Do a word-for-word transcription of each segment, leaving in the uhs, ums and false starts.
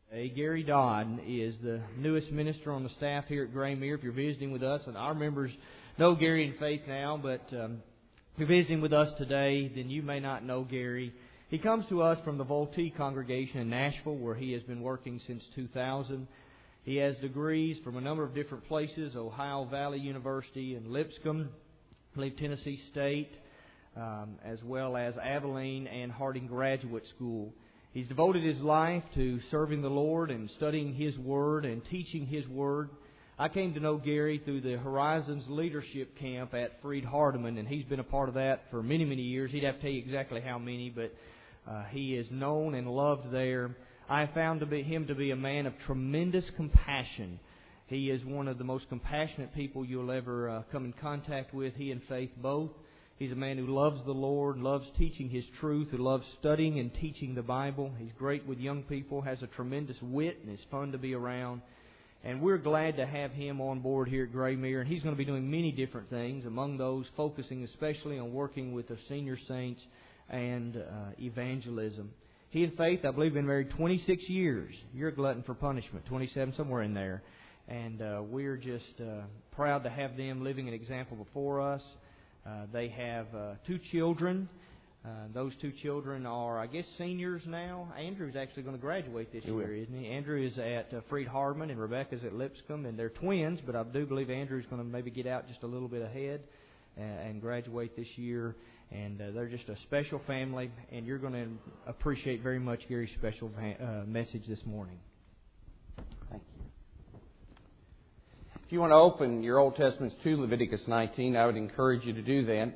Hey, Gary Dodd is the newest minister on the staff here at Graymere. If you're visiting with us, and our members know Gary in faith now, but um, if you're visiting with us today, then you may not know Gary. He comes to us from the Voltee congregation in Nashville, where he has been working since two thousand. He has degrees from a number of different places: Ohio Valley University and Lipscomb, I believe Tennessee State, um, as well as Abilene and Harding Graduate School. He's devoted his life to serving the Lord and studying His Word and teaching His Word. I came to know Gary through the Horizons Leadership Camp at Freed-Hardeman, and he's been a part of that for many, many years. He'd have to tell you exactly how many, but uh, he is known and loved there. I have found to be, him to be a man of tremendous compassion. He is one of the most compassionate people you'll ever uh, come in contact with, he and Faith both. He's a man who loves the Lord, loves teaching His truth, who loves studying and teaching the Bible. He's great with young people, has a tremendous wit, and is fun to be around. And we're glad to have him on board here at Graymere. And he's going to be doing many different things, among those focusing especially on working with the senior saints and uh, evangelism. He and Faith, I believe, have been married twenty-six years. You're a glutton for punishment, twenty-seven, somewhere in there. And uh, we're just uh, proud to have them living an example before us. Uh, they have uh, two children. Uh, those two children are, I guess, seniors now. Andrew's actually going to graduate this year, isn't he? Andrew is at uh, Freed-Hardeman and Rebecca's at Lipscomb, and they're twins, but I do believe Andrew's going to maybe get out just a little bit ahead and, and graduate this year. And uh, they're just a special family, and you're going to appreciate very much Gary's special uh, message this morning. Thank you. If you want to open your Old Testaments to Leviticus nineteen, I would encourage you to do that.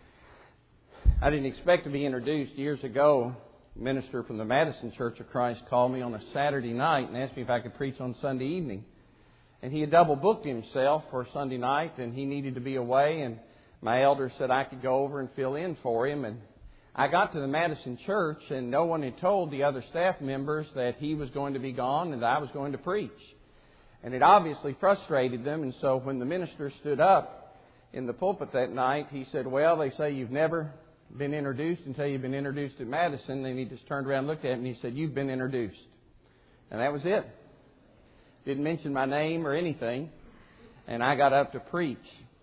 I didn't expect to be introduced. Years ago, a minister from the Madison Church of Christ called me on a Saturday night and asked me if I could preach on Sunday evening. And he had double booked himself for Sunday night, and he needed to be away, and my elder said I could go over and fill in for him. And I got to the Madison Church, and no one had told the other staff members that he was going to be gone and that I was going to preach. And it obviously frustrated them, and so when the minister stood up in the pulpit that night, he said, well, they say you've never been introduced until you've been introduced at Madison. And he just turned around and looked at me and he said, you've been introduced. And that was it. Didn't mention my name or anything. And I got up to preach.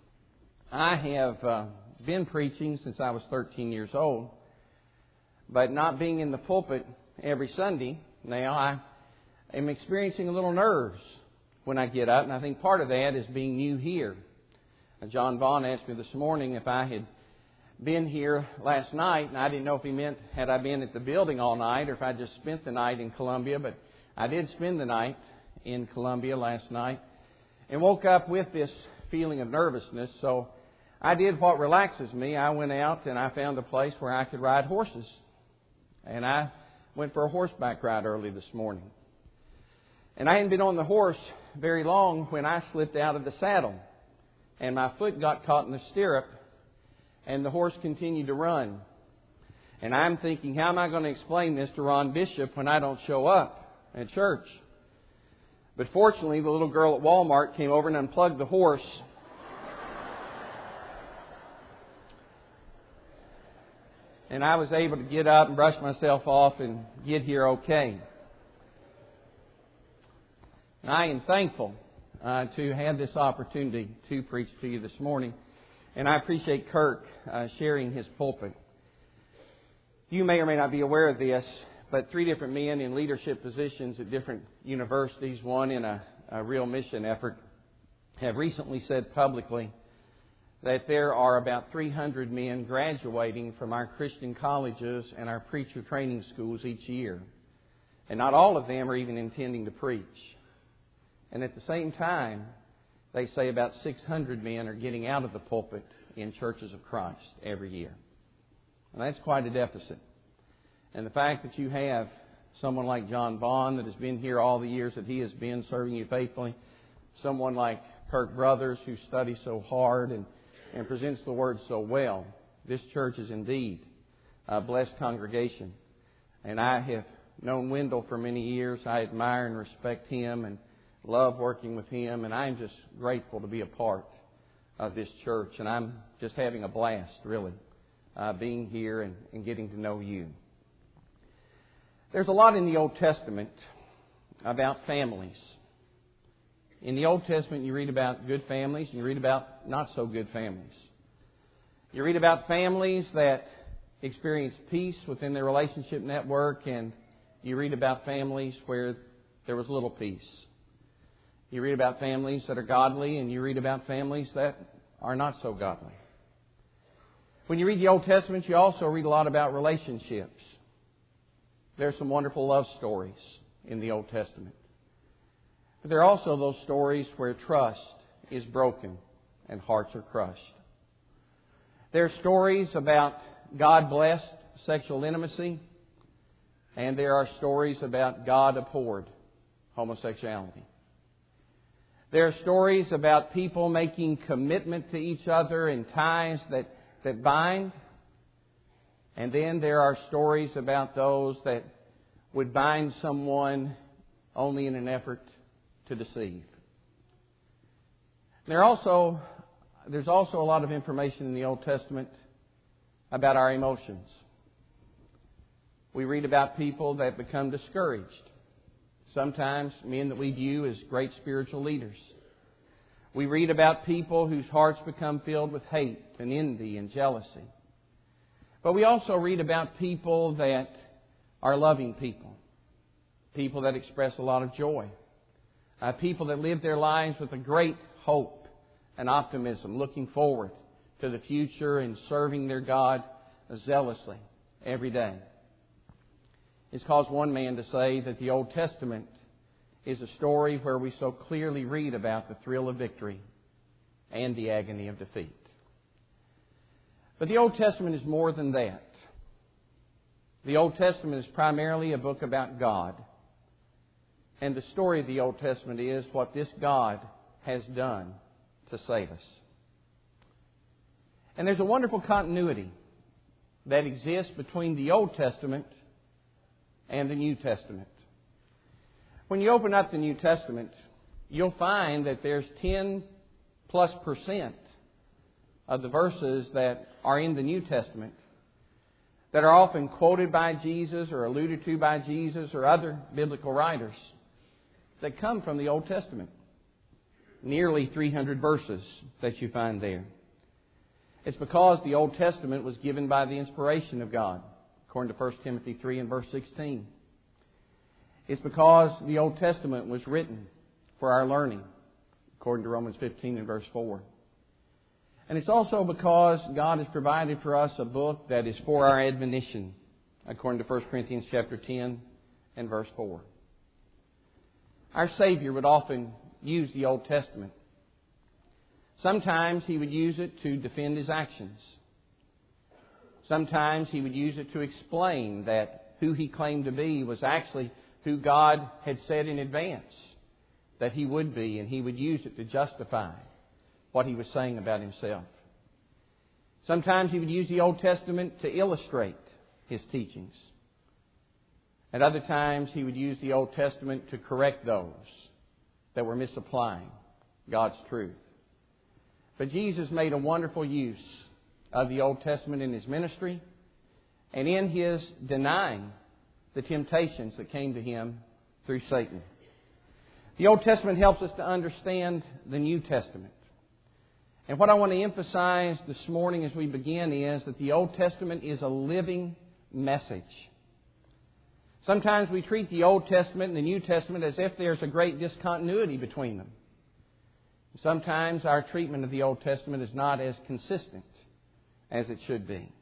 I have uh, been preaching since I was thirteen years old. But not being in the pulpit every Sunday, now I am experiencing a little nerves when I get up. And I think part of that is being new here. Uh, John Vaughn asked me this morning if I had been here last night, and I didn't know if he meant had I been at the building all night or if I just spent the night in Columbia. But I did spend the night in Columbia last night and woke up with this feeling of nervousness. So I did what relaxes me. I went out and I found a place where I could ride horses. And I went for a horseback ride early this morning. And I hadn't been on the horse very long when I slipped out of the saddle. And my foot got caught in the stirrup. And the horse continued to run. And I'm thinking, how am I going to explain this to Ron Bishop when I don't show up at church? But fortunately, the little girl at Walmart came over and unplugged the horse. And I was able to get up and brush myself off and get here okay. And I am thankful uh, to have this opportunity to preach to you this morning. And I appreciate Kirk uh, sharing his pulpit. You may or may not be aware of this, but three different men in leadership positions at different universities, one in a, a real mission effort, have recently said publicly that there are about three hundred men graduating from our Christian colleges and our preacher training schools each year. And not all of them are even intending to preach. And at the same time, they say about six hundred men are getting out of the pulpit in churches of Christ every year. And that's quite a deficit. And the fact that you have someone like John Vaughn that has been here all the years that he has been serving you faithfully, someone like Kirk Brothers who studies so hard and, and presents the Word so well, this church is indeed a blessed congregation. And I have known Wendell for many years. I admire and respect him and love working with him, and I'm just grateful to be a part of this church. And I'm just having a blast, really, uh, being here and, and getting to know you. There's a lot in the Old Testament about families. In the Old Testament, you read about good families, and you read about not so good families. You read about families that experience peace within their relationship network, and you read about families where there was little peace. You read about families that are godly, and you read about families that are not so godly. When you read the Old Testament, you also read a lot about relationships. There's some wonderful love stories in the Old Testament. But there are also those stories where trust is broken and hearts are crushed. There are stories about God-blessed sexual intimacy, and there are stories about God-abhorred homosexuality. There are stories about people making commitment to each other in ties that, that bind. And then there are stories about those that would bind someone only in an effort to deceive. There also, there's also a lot of information in the Old Testament about our emotions. We read about people that become discouraged. Sometimes men that we view as great spiritual leaders. We read about people whose hearts become filled with hate and envy and jealousy. But we also read about people that are loving people. People that express a lot of joy. Uh, people that live their lives with a great hope and optimism, looking forward to the future and serving their God zealously every day. It's caused one man to say that the Old Testament is a story where we so clearly read about the thrill of victory and the agony of defeat. But the Old Testament is more than that. The Old Testament is primarily a book about God. And the story of the Old Testament is what this God has done to save us. And there's a wonderful continuity that exists between the Old Testament and the New Testament. When you open up the New Testament, you'll find that there's ten plus percent of the verses that are in the New Testament that are often quoted by Jesus or alluded to by Jesus or other biblical writers that come from the Old Testament. Nearly three hundred verses that you find there. It's because the Old Testament was given by the inspiration of God, according to First Timothy three and verse sixteen. It's because the Old Testament was written for our learning, according to Romans fifteen and verse four. And it's also because God has provided for us a book that is for our admonition, according to First Corinthians chapter ten and verse four. Our Savior would often use the Old Testament. Sometimes He would use it to defend His actions. Sometimes He would use it to explain that who He claimed to be was actually who God had said in advance that He would be, and He would use it to justify what He was saying about Himself. Sometimes He would use the Old Testament to illustrate His teachings. At other times He would use the Old Testament to correct those that were misapplying God's truth. But Jesus made a wonderful use of the Old Testament in His ministry and in His denying the temptations that came to Him through Satan. The Old Testament helps us to understand the New Testament. And what I want to emphasize this morning as we begin is that the Old Testament is a living message. Sometimes we treat the Old Testament and the New Testament as if there's a great discontinuity between them. Sometimes our treatment of the Old Testament is not as consistent as it should be.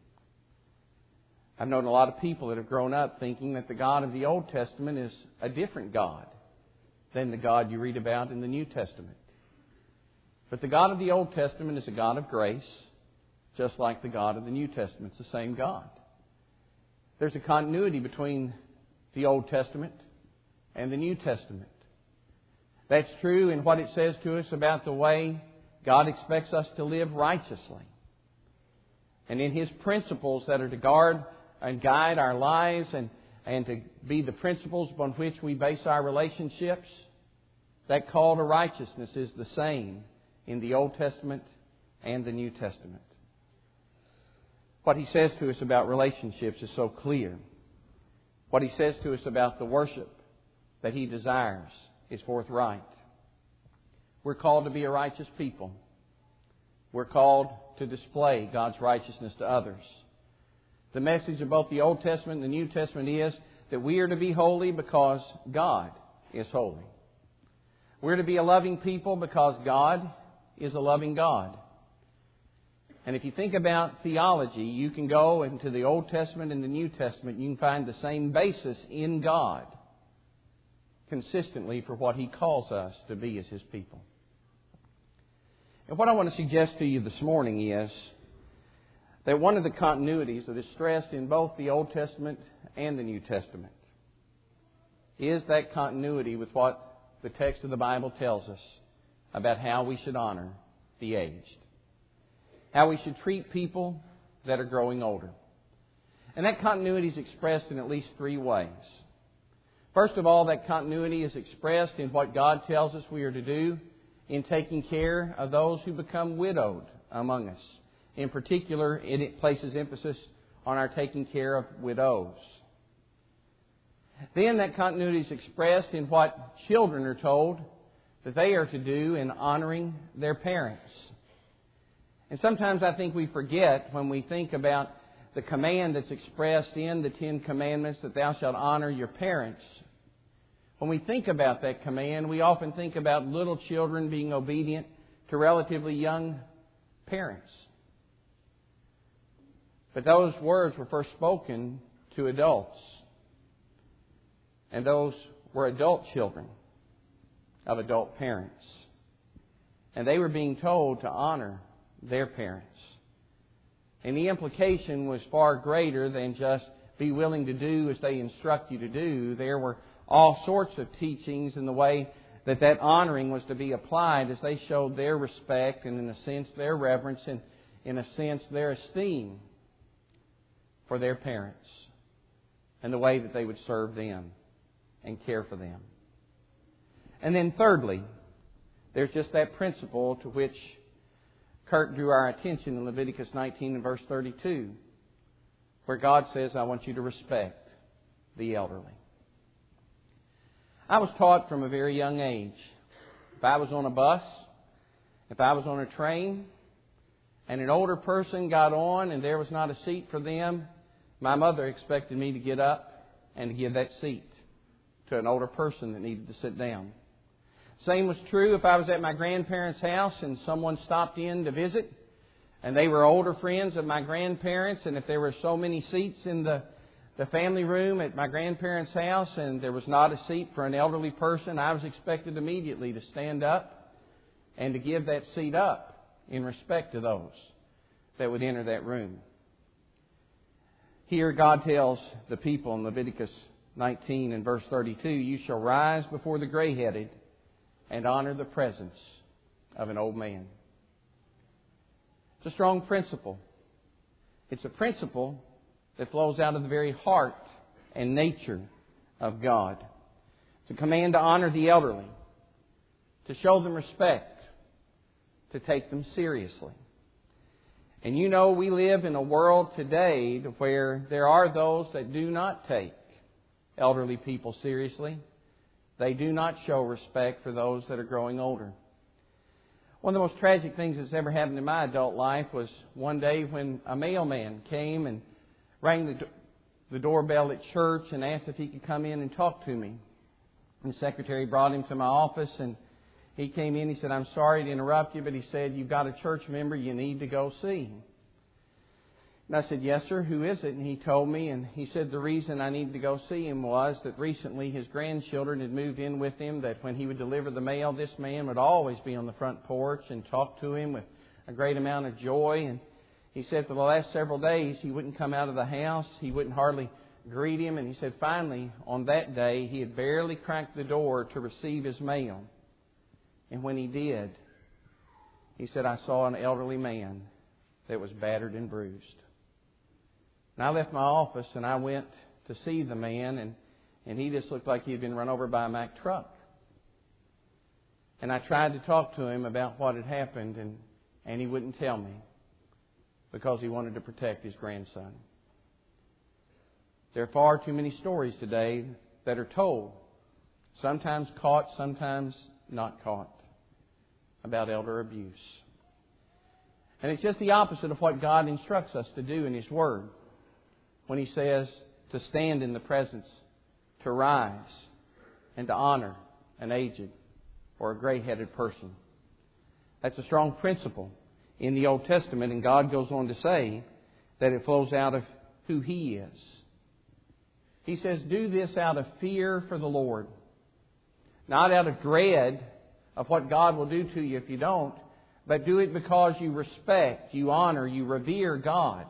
I've known a lot of people that have grown up thinking that the God of the Old Testament is a different God than the God you read about in the New Testament. But the God of the Old Testament is a God of grace, just like the God of the New Testament. It's the same God. There's a continuity between the Old Testament and the New Testament. That's true in what it says to us about the way God expects us to live righteously. And in His principles that are to guard and guide our lives and, and to be the principles upon which we base our relationships, that call to righteousness is the same in the Old Testament and the New Testament. What He says to us about relationships is so clear. What He says to us about the worship that He desires is forthright. We're called to be a righteous people. We're called to display God's righteousness to others. The message of both the Old Testament and the New Testament is that we are to be holy because God is holy. We're to be a loving people because God is a loving God. And if you think about theology, you can go into the Old Testament and the New Testament, and you can find the same basis in God consistently for what He calls us to be as His people. And what I want to suggest to you this morning is that one of the continuities that is stressed in both the Old Testament and the New Testament is that continuity with what the text of the Bible tells us about how we should honor the aged. How we should treat people that are growing older. And that continuity is expressed in at least three ways. First of all, that continuity is expressed in what God tells us we are to do in taking care of those who become widowed among us. In particular, it places emphasis on our taking care of widows. Then that continuity is expressed in what children are told that they are to do in honoring their parents. And sometimes I think we forget when we think about the command that's expressed in the Ten Commandments that thou shalt honor your parents. When we think about that command, we often think about little children being obedient to relatively young parents. But those words were first spoken to adults. And those were adult children of adult parents. And they were being told to honor their parents. And the implication was far greater than just be willing to do as they instruct you to do. There were all sorts of teachings in the way that that honoring was to be applied as they showed their respect and, in a sense, their reverence and, in a sense, their esteem for their parents and the way that they would serve them and care for them. And then thirdly, there's just that principle to which Kurt drew our attention in Leviticus nineteen and verse thirty-two, where God says, I want you to respect the elderly. I was taught from a very young age, if I was on a bus, if I was on a train, and an older person got on and there was not a seat for them, my mother expected me to get up and to give that seat to an older person that needed to sit down. Same was true if I was at my grandparents' house and someone stopped in to visit and they were older friends of my grandparents, and if there were so many seats in the, the family room at my grandparents' house and there was not a seat for an elderly person, I was expected immediately to stand up and to give that seat up in respect to those that would enter that room. Here God tells the people in Leviticus nineteen and verse thirty-two, you shall rise before the gray-headed and honor the presence of an old man. It's a strong principle. It's a principle that flows out of the very heart and nature of God. It's a command to honor the elderly, to show them respect, to take them seriously. And you know, we live in a world today where there are those that do not take elderly people seriously. They do not show respect for those that are growing older. One of the most tragic things that's ever happened in my adult life was one day when a mailman came and rang the, the doorbell at church and asked if he could come in and talk to me. And the secretary brought him to my office, and he came in. He said, I'm sorry to interrupt you, but he said, you've got a church member you need to go see. And I said, yes, sir, who is it? And he told me, and he said the reason I needed to go see him was that recently his grandchildren had moved in with him, that when he would deliver the mail, this man would always be on the front porch and talk to him with a great amount of joy. And he said for the last several days he wouldn't come out of the house, he wouldn't hardly greet him. And he said finally on that day he had barely cracked the door to receive his mail. And when he did, he said, I saw an elderly man that was battered and bruised. And I left my office and I went to see the man, and, and he just looked like he had been run over by a Mack truck. And I tried to talk to him about what had happened, and, and he wouldn't tell me because he wanted to protect his grandson. There are far too many stories today that are told sometimes caught, sometimes not caught, about elder abuse. And it's just the opposite of what God instructs us to do in His Word when He says to stand in the presence, to rise, and to honor an aged or a gray-headed person. That's a strong principle in the Old Testament, and God goes on to say that it flows out of who He is. He says, do this out of fear for the Lord, not out of dread of what God will do to you if you don't, but do it because you respect, you honor, you revere God.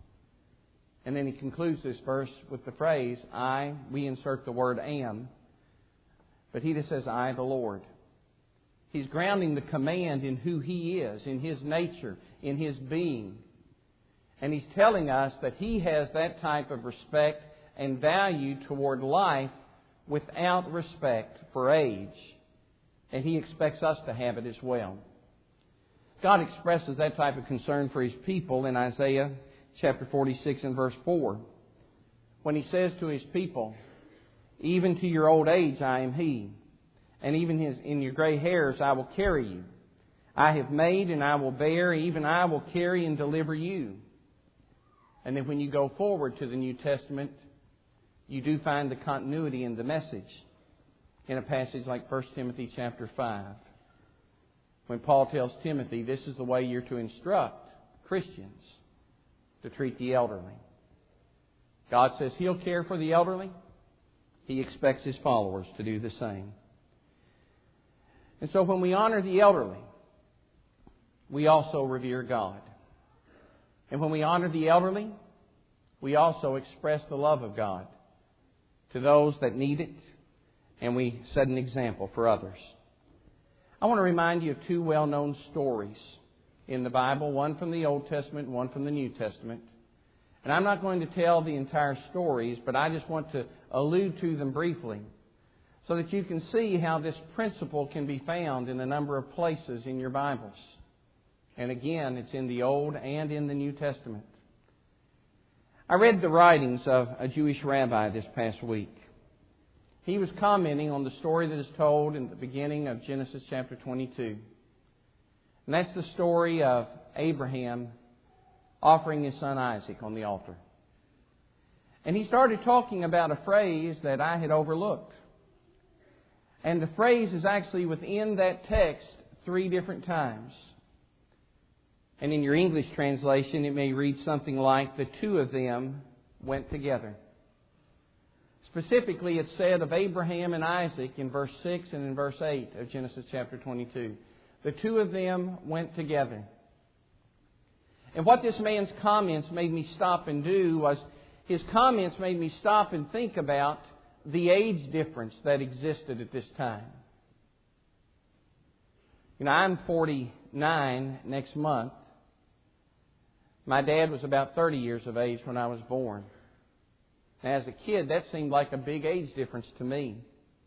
And then he concludes this verse with the phrase, I, we insert the word am, but he just says, I, the Lord. He's grounding the command in who He is, in His nature, in His being. And He's telling us that He has that type of respect and value toward life without respect for age. And He expects us to have it as well. God expresses that type of concern for His people in Isaiah chapter forty-six and verse four. When He says to His people, even to your old age I am He, and even his, in your gray hairs I will carry you. I have made and I will bear, even I will carry and deliver you. And then when you go forward to the New Testament, you do find the continuity in the message in a passage like First Timothy chapter five. When Paul tells Timothy, this is the way you're to instruct Christians to treat the elderly. God says He'll care for the elderly. He expects His followers to do the same. And so when we honor the elderly, we also revere God. And when we honor the elderly, we also express the love of God to those that need it, and we set an example for others. I want to remind you of two well-known stories in the Bible, one from the Old Testament and one from the New Testament. And I'm not going to tell the entire stories, but I just want to allude to them briefly so that you can see how this principle can be found in a number of places in your Bibles. And again, it's in the Old and in the New Testament. I read the writings of a Jewish rabbi this past week. He was commenting on the story that is told in the beginning of Genesis chapter twenty-two. And that's the story of Abraham offering his son Isaac on the altar. And he started talking about a phrase that I had overlooked. And the phrase is actually within that text three different times. And in your English translation, it may read something like, the two of them went together. Specifically, it's said of Abraham and Isaac in verse six and in verse eight of Genesis chapter twenty-two. The two of them went together. And what this man's comments made me stop and do was, his comments made me stop and think about the age difference that existed at this time. You know, I'm forty-nine next month. My dad was about thirty years of age when I was born. And as a kid, that seemed like a big age difference to me.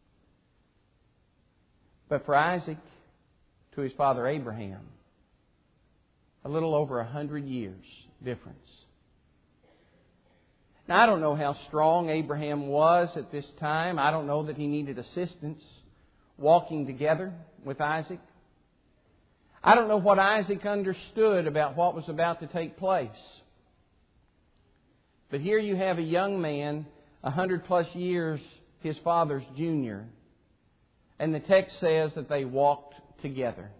But for Isaac, to his father Abraham, a little over a hundred years difference. Now, I don't know how strong Abraham was at this time. I don't know that he needed assistance walking together with Isaac. I don't know what Isaac understood about what was about to take place. But here you have a young man, a hundred plus years his father's junior. And the text says that they walked together.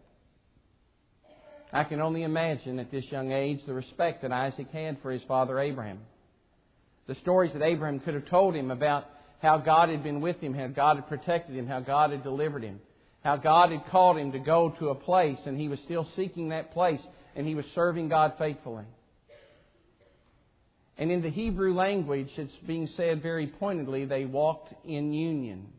I can only imagine at this young age the respect that Isaac had for his father Abraham. The stories that Abraham could have told him about how God had been with him, how God had protected him, how God had delivered him, how God had called him to go to a place and he was still seeking that place and he was serving God faithfully. And in the Hebrew language, it's being said very pointedly, they walked in union.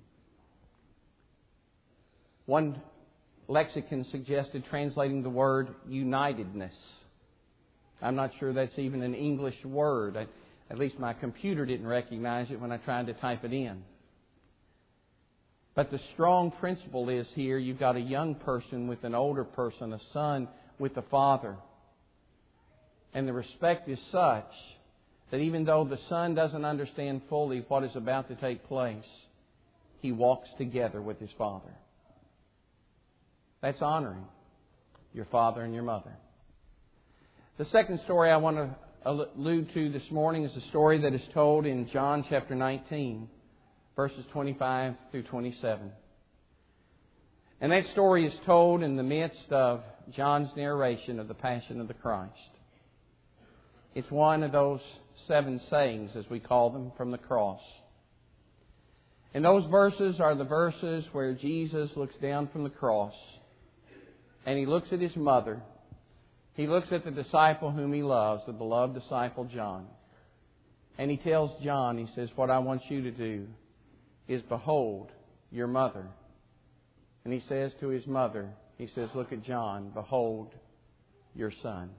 One lexicon suggested translating the word unitedness. I'm not sure that's even an English word. I, at least my computer didn't recognize it when I tried to type it in. But the strong principle is here, you've got a young person with an older person, a son with a father. And the respect is such that even though the son doesn't understand fully what is about to take place, he walks together with his Father. That's honoring your father and your mother. The second story I want to allude to this morning is a story that is told in John chapter nineteen, verses twenty-five through twenty-seven. And that story is told in the midst of John's narration of the Passion of the Christ. It's one of those seven sayings, as we call them, from the cross. And those verses are the verses where Jesus looks down from the cross and He looks at His mother. He looks at the disciple whom He loves, the beloved disciple John. And He tells John, He says, what I want you to do is behold your mother. And He says to His mother, He says, look at John, behold your son.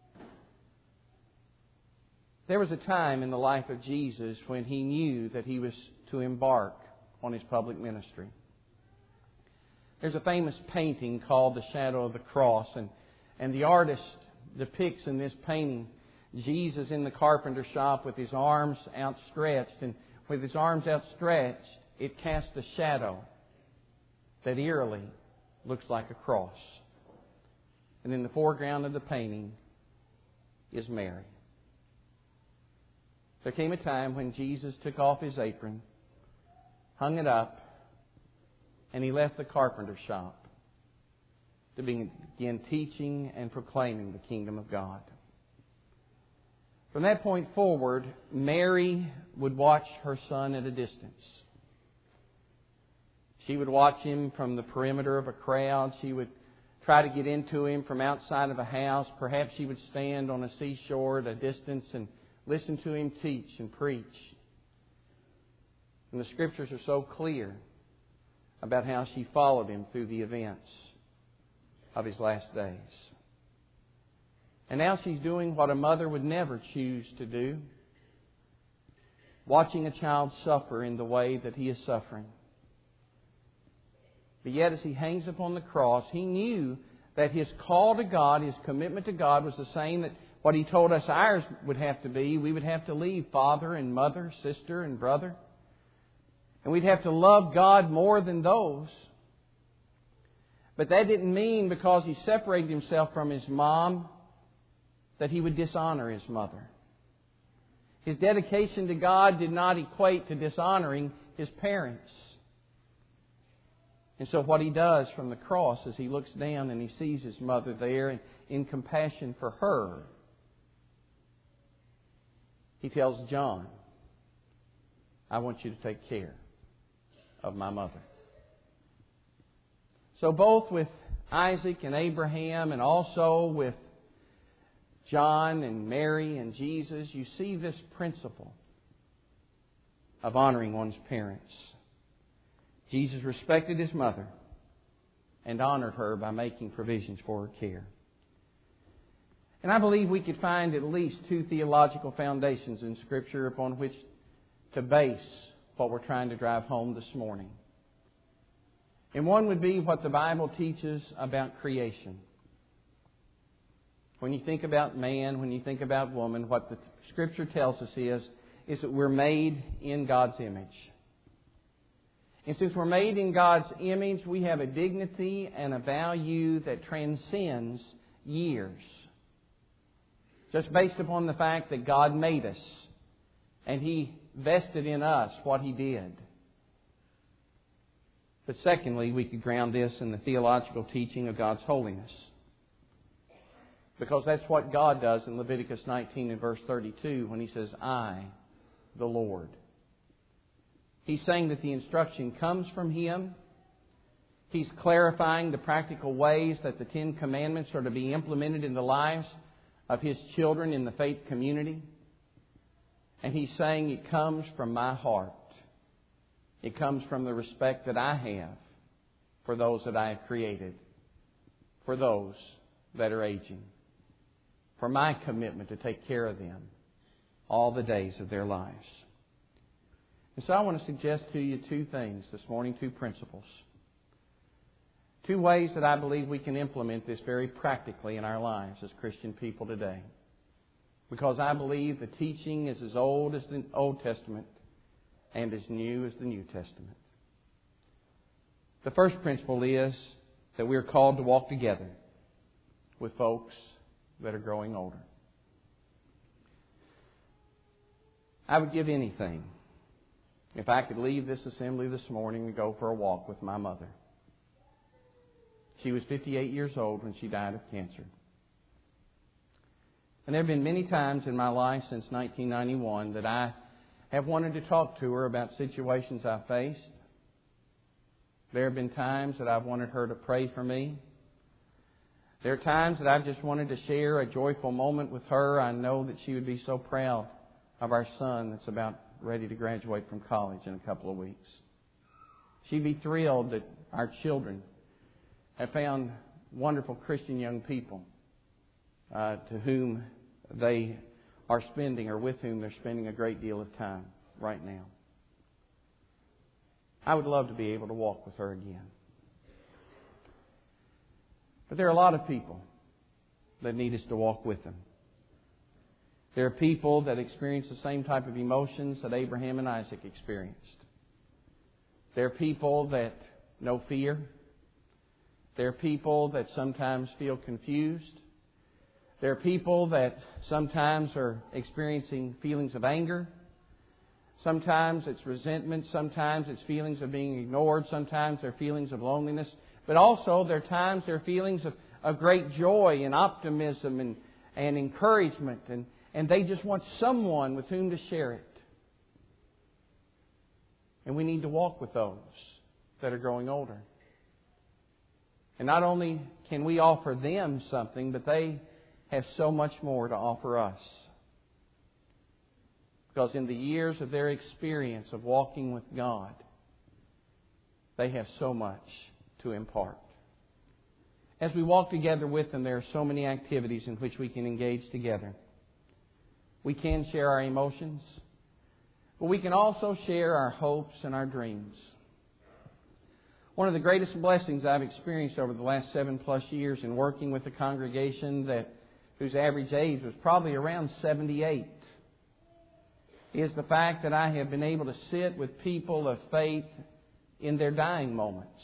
There was a time in the life of Jesus when He knew that He was to embark on His public ministry. There's a famous painting called The Shadow of the Cross, and, and the artist depicts in this painting Jesus in the carpenter shop with His arms outstretched, and with His arms outstretched, it casts a shadow that eerily looks like a cross. And in the foreground of the painting is Mary. There came a time when Jesus took off His apron, hung it up, and He left the carpenter shop to begin teaching and proclaiming the kingdom of God. From that point forward, Mary would watch her son at a distance. She would watch Him from the perimeter of a crowd. She would try to get into Him from outside of a house. Perhaps she would stand on a seashore at a distance and listen to Him teach and preach. And the Scriptures are so clear about how she followed Him through the events of His last days. And now she's doing what a mother would never choose to do, watching a child suffer in the way that he is suffering. But yet as He hangs upon the cross, He knew that His call to God, His commitment to God was the same that what He told us ours would have to be. We would have to leave father and mother, sister and brother. And we'd have to love God more than those. But that didn't mean because He separated Himself from His mom that He would dishonor His mother. His dedication to God did not equate to dishonoring His parents. And so what He does from the cross is He looks down and He sees His mother there, and in compassion for her, He tells John, I want you to take care of my mother. So both with Isaac and Abraham, and also with John and Mary and Jesus, you see this principle of honoring one's parents. Jesus respected His mother and honored her by making provisions for her care. And I believe we could find at least two theological foundations in Scripture upon which to base what we're trying to drive home this morning. And one would be what the Bible teaches about creation. When you think about man, when you think about woman, what the Scripture tells us is, is that we're made in God's image. And since we're made in God's image, we have a dignity and a value that transcends years. Just based upon the fact that God made us and He vested in us what He did. But secondly, we could ground this in the theological teaching of God's holiness. Because that's what God does in Leviticus nineteen and verse thirty-two when He says, I, the Lord. He's saying that the instruction comes from Him. He's clarifying the practical ways that the Ten Commandments are to be implemented in the lives of His children in the faith community. And He's saying it comes from my heart. It comes from the respect that I have for those that I have created, for those that are aging, for my commitment to take care of them all the days of their lives. And so I want to suggest to you two things this morning, two principles. Two ways that I believe we can implement this very practically in our lives as Christian people today. Because I believe the teaching is as old as the Old Testament and as new as the New Testament. The first principle is that we are called to walk together with folks that are growing older. I would give anything if I could leave this assembly this morning and go for a walk with my mother. She was fifty-eight years old when she died of cancer. And there have been many times in my life since nineteen ninety-one that I have wanted to talk to her about situations I faced. There have been times that I've wanted her to pray for me. There are times that I've just wanted to share a joyful moment with her. I know that she would be so proud of our son that's about ready to graduate from college in a couple of weeks. She'd be thrilled that our children have found wonderful Christian young people uh, to whom they are spending or with whom they're spending a great deal of time right now. I would love to be able to walk with her again. But there are a lot of people that need us to walk with them. There are people that experience the same type of emotions that Abraham and Isaac experienced. There are people that know fear. There are people that sometimes feel confused. There are people that sometimes are experiencing feelings of anger. Sometimes it's resentment. Sometimes it's feelings of being ignored. Sometimes they're feelings of loneliness. But also there are times there are feelings of, of great joy and optimism and, and encouragement. And, and they just want someone with whom to share it. And we need to walk with those that are growing older. And not only can we offer them something, but they have so much more to offer us. Because in the years of their experience of walking with God, they have so much to impart. As we walk together with them, there are so many activities in which we can engage together. We can share our emotions, but we can also share our hopes and our dreams. One of the greatest blessings I've experienced over the last seven plus years in working with a congregation that whose average age was probably around seventy-eight is the fact that I have been able to sit with people of faith in their dying moments.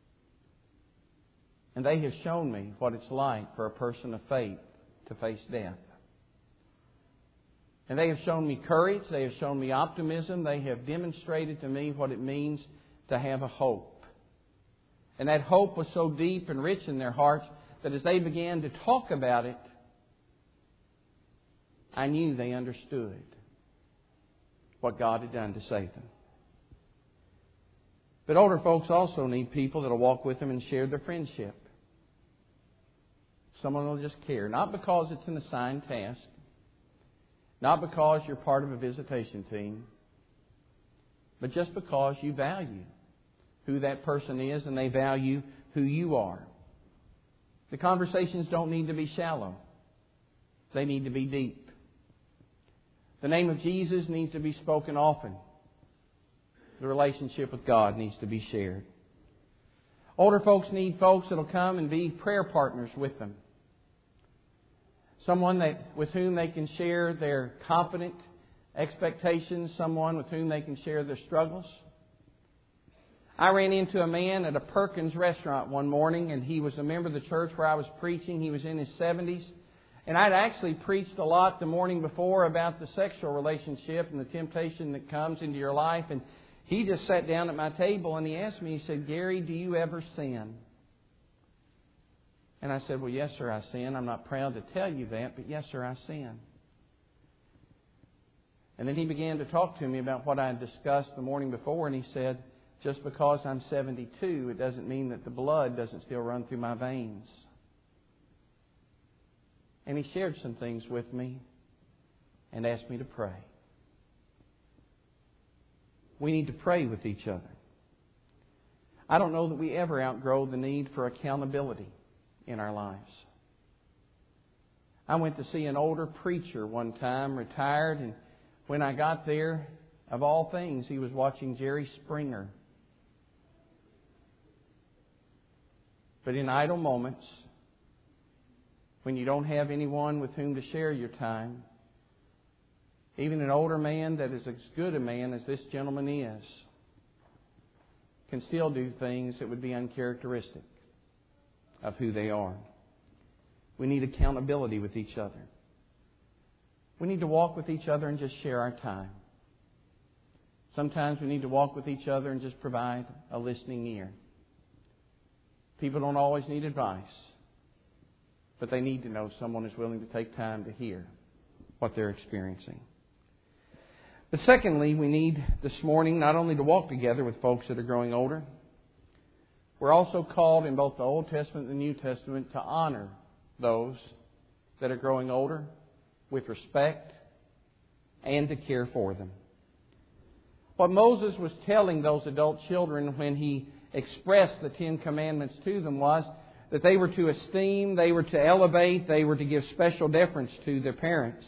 And they have shown me what it's like for a person of faith to face death. And they have shown me courage. They have shown me optimism. They have demonstrated to me what it means to have a hope. And that hope was so deep and rich in their hearts that as they began to talk about it, I knew they understood what God had done to save them. But older folks also need people that will walk with them and share their friendship. Someone will just care. Not because it's an assigned task. Not because you're part of a visitation team. But just because you value who that person is and they value who you are. The conversations don't need to be shallow. They need to be deep. The name of Jesus needs to be spoken often. The relationship with God needs to be shared. Older folks need folks that will come and be prayer partners with them. Someone that with whom they can share their confident expectations. Someone with whom they can share their struggles. I ran into a man at a Perkins restaurant one morning, and he was a member of the church where I was preaching. He was in his seventies. And I'd actually preached a lot the morning before about the sexual relationship and the temptation that comes into your life. And he just sat down at my table and he asked me, he said, "Gary, do you ever sin?" And I said, "Well, yes, sir, I sin. I'm not proud to tell you that, but yes, sir, I sin." And then he began to talk to me about what I had discussed the morning before. And he said, "Just because I'm seventy-two, it doesn't mean that the blood doesn't still run through my veins." And he shared some things with me and asked me to pray. We need to pray with each other. I don't know that we ever outgrow the need for accountability in our lives. I went to see an older preacher one time, retired, and when I got there, of all things, he was watching Jerry Springer. But in idle moments, when you don't have anyone with whom to share your time, even an older man that is as good a man as this gentleman is, can still do things that would be uncharacteristic of who they are. We need accountability with each other. We need to walk with each other and just share our time. Sometimes we need to walk with each other and just provide a listening ear. People don't always need advice, but they need to know someone is willing to take time to hear what they're experiencing. But secondly, we need this morning not only to walk together with folks that are growing older, we're also called in both the Old Testament and the New Testament to honor those that are growing older with respect and to care for them. What Moses was telling those adult children when he expressed the Ten Commandments to them was that they were to esteem, they were to elevate, they were to give special deference to their parents.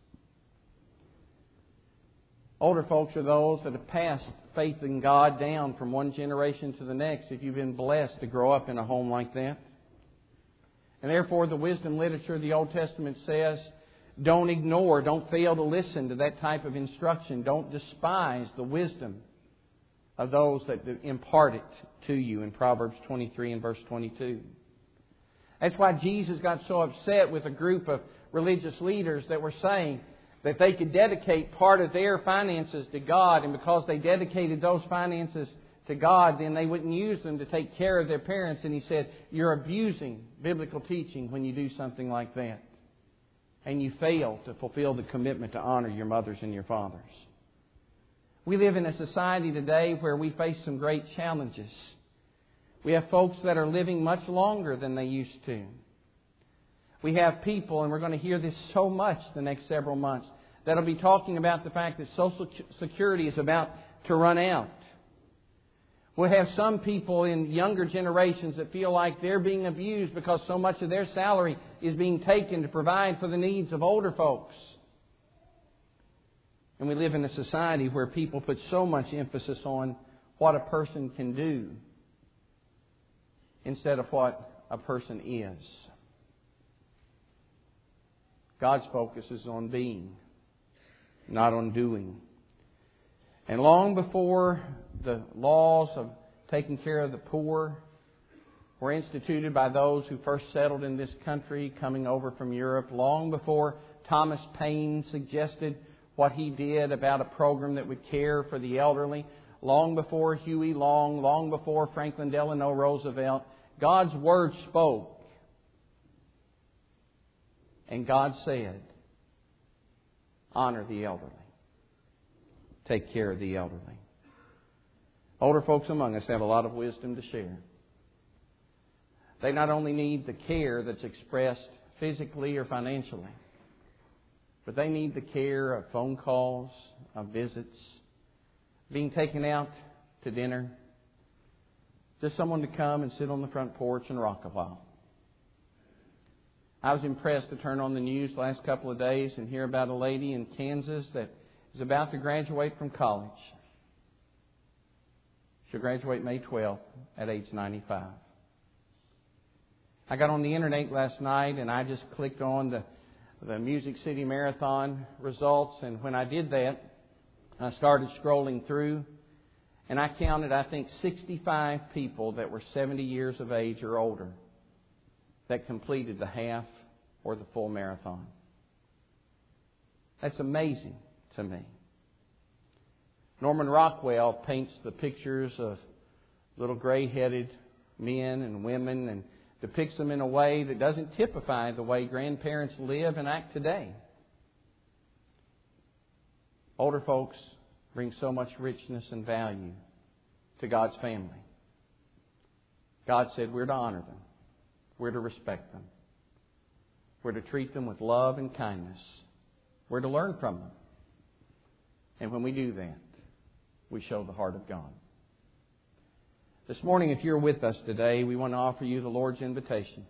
Older folks are those that have passed faith in God down from one generation to the next, if you've been blessed to grow up in a home like that. And therefore, the wisdom literature of the Old Testament says, don't ignore, don't fail to listen to that type of instruction. Don't despise the wisdom of those that impart it to you in Proverbs twenty-three and verse twenty-two. That's why Jesus got so upset with a group of religious leaders that were saying that they could dedicate part of their finances to God, and because they dedicated those finances to God, then they wouldn't use them to take care of their parents. And He said, you're abusing biblical teaching when you do something like that. And you fail to fulfill the commitment to honor your mothers and your fathers. We live in a society today where we face some great challenges. We have folks that are living much longer than they used to. We have people, and we're going to hear this so much the next several months, that'll be talking about the fact that Social Security is about to run out. We'll have some people in younger generations that feel like they're being abused because so much of their salary is being taken to provide for the needs of older folks. And we live in a society where people put so much emphasis on what a person can do instead of what a person is. God's focus is on being, not on doing. And long before the laws of taking care of the poor were instituted by those who first settled in this country coming over from Europe, long before Thomas Paine suggested what he did about a program that would care for the elderly, long before Huey Long, long before Franklin Delano Roosevelt, God's Word spoke. And God said, honor the elderly. Take care of the elderly. Older folks among us have a lot of wisdom to share. They not only need the care that's expressed physically or financially, but they need the care of phone calls, of visits, being taken out to dinner, just someone to come and sit on the front porch and rock a while. I was impressed to turn on the news the last couple of days and hear about a lady in Kansas that is about to graduate from college. She'll graduate May twelfth at age ninety-five. I got on the internet last night and I just clicked on the, the Music City Marathon results. And when I did that, I started scrolling through and I counted, I think, sixty-five people that were seventy years of age or older that completed the half or the full marathon. That's amazing to me. Norman Rockwell paints the pictures of little gray-headed men and women and depicts them in a way that doesn't typify the way grandparents live and act today. Older folks bring so much richness and value to God's family. God said we're to honor them. We're to respect them. We're to treat them with love and kindness. We're to learn from them. And when we do that, we show the heart of God. This morning, if you're with us today, we want to offer you the Lord's invitation.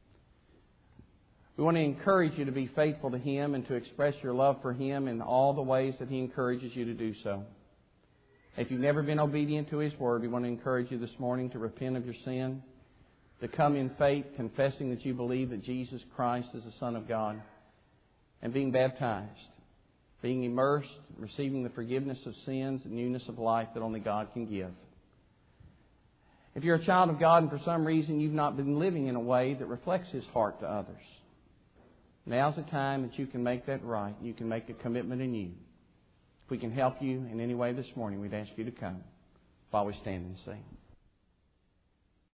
We want to encourage you to be faithful to Him and to express your love for Him in all the ways that He encourages you to do so. If you've never been obedient to His Word, we want to encourage you this morning to repent of your sin, to come in faith, confessing that you believe that Jesus Christ is the Son of God, and being baptized, being immersed, receiving the forgiveness of sins and newness of life that only God can give. If you're a child of God and for some reason you've not been living in a way that reflects His heart to others, now's the time that you can make that right. You can make a commitment in you. If we can help you in any way this morning, we'd ask you to come while we stand and sing.